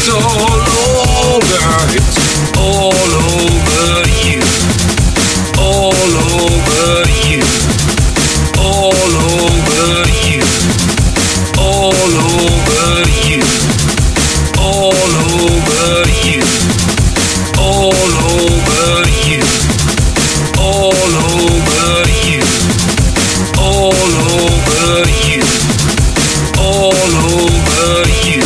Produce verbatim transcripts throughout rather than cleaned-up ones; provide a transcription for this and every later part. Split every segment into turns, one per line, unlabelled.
It's all over, it's all over you. All over you. All over you. All over you. All over you. All over you. All over you. All over you. All over you.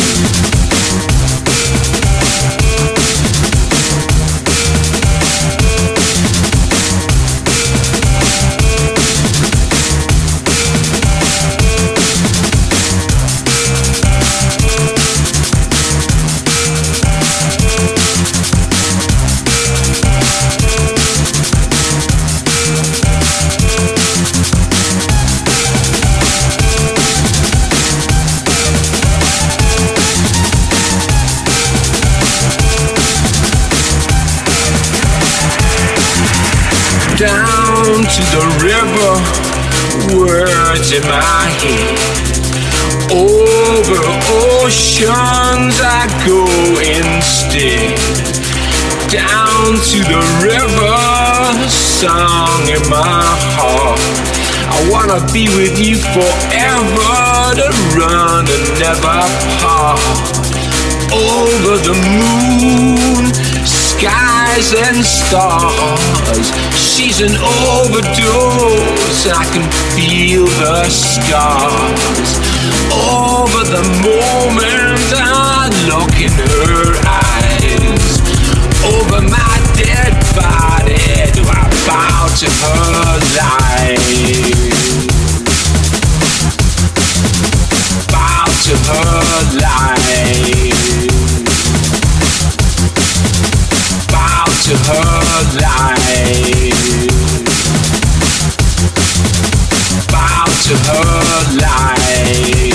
Down to the river, words in my head. Over oceans I go instead. Down to the river, song in my heart. I wanna be with you forever, to run and never part. Over the moon, skies and stars, she's an overdose, I can feel the scars. Over the moment I look in her eyes, over my dead body do I bow to her life. Bow to her life. To her life. Bow to her life.